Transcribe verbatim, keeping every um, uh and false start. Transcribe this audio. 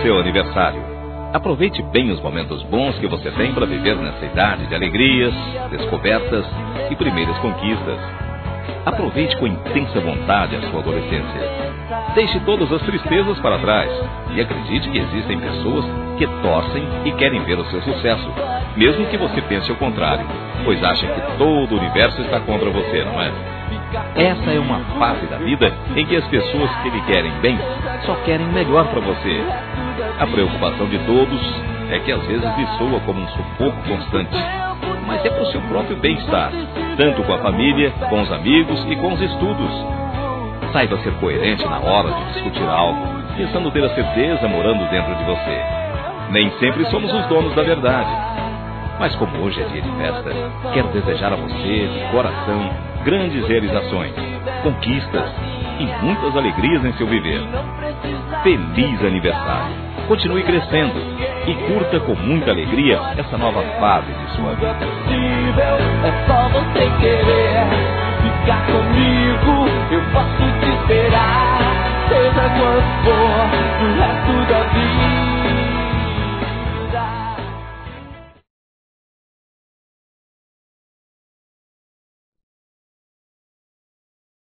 seu aniversário. Aproveite bem os momentos bons que você tem para viver nessa idade de alegrias, descobertas e primeiras conquistas. Aproveite com intensa vontade a sua adolescência. Deixe todas as tristezas para trás e acredite que existem pessoas que torcem e querem ver o seu sucesso, mesmo que você pense o contrário, pois acham que todo o universo está contra você, não é? Essa é uma fase da vida em que as pessoas que lhe querem bem só querem melhor para você. A preocupação de todos é que às vezes lhe soa como um sufoco constante, mas é para o seu próprio bem-estar, tanto com a família, com os amigos e com os estudos. Saiba ser coerente na hora de discutir algo, pensando ter a certeza morando dentro de você. Nem sempre somos os donos da verdade. Mas como hoje é dia de festa, quero desejar a você, de coração, grandes realizações, conquistas e muitas alegrias em seu viver. Feliz aniversário! Continue crescendo e curta com muita alegria essa nova fase de sua vida. É só você querer ficar comigo, eu posso te esperar, seja quanto for o resto da vida.